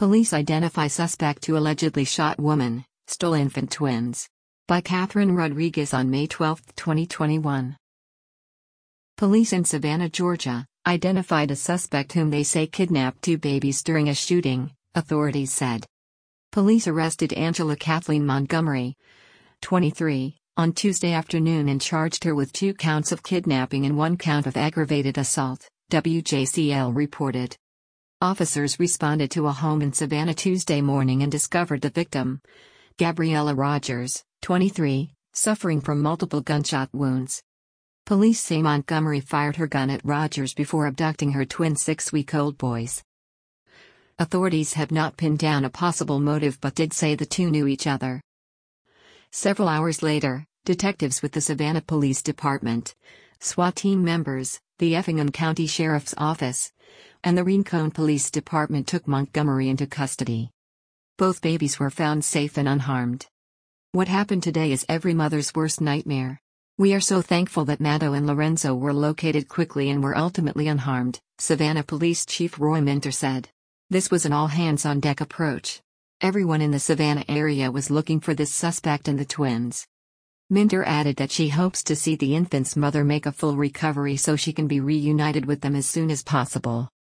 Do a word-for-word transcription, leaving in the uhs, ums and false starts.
Police identify suspect to allegedly shot woman, stole infant twins. By Catherine Rodriguez on May twelfth, twenty twenty-one. Police in Savannah, Georgia, identified a suspect whom they say kidnapped two babies during a shooting, authorities said. Police arrested Angela Kathleen Montgomery, twenty-three, on Tuesday afternoon and charged her with two counts of kidnapping and one count of aggravated assault, W J C L reported. Officers responded to a home in Savannah Tuesday morning and discovered the victim, Gabriella Rogers, twenty-three, suffering from multiple gunshot wounds. Police say Montgomery fired her gun at Rogers before abducting her twin six-week-old boys. Authorities have not pinned down a possible motive but did say the two knew each other. Several hours later, detectives with the Savannah Police Department, SWAT team members, the Effingham County Sheriff's Office, and the Rincon Police Department took Montgomery into custody. Both babies were found safe and unharmed. What happened today is every mother's worst nightmare. We are so thankful that Matto and Lorenzo were located quickly and were ultimately unharmed, Savannah Police Chief Roy Minter said. This was an all-hands-on-deck approach. Everyone in the Savannah area was looking for this suspect and the twins. Minter added that she hopes to see the infant's mother make a full recovery so she can be reunited with them as soon as possible.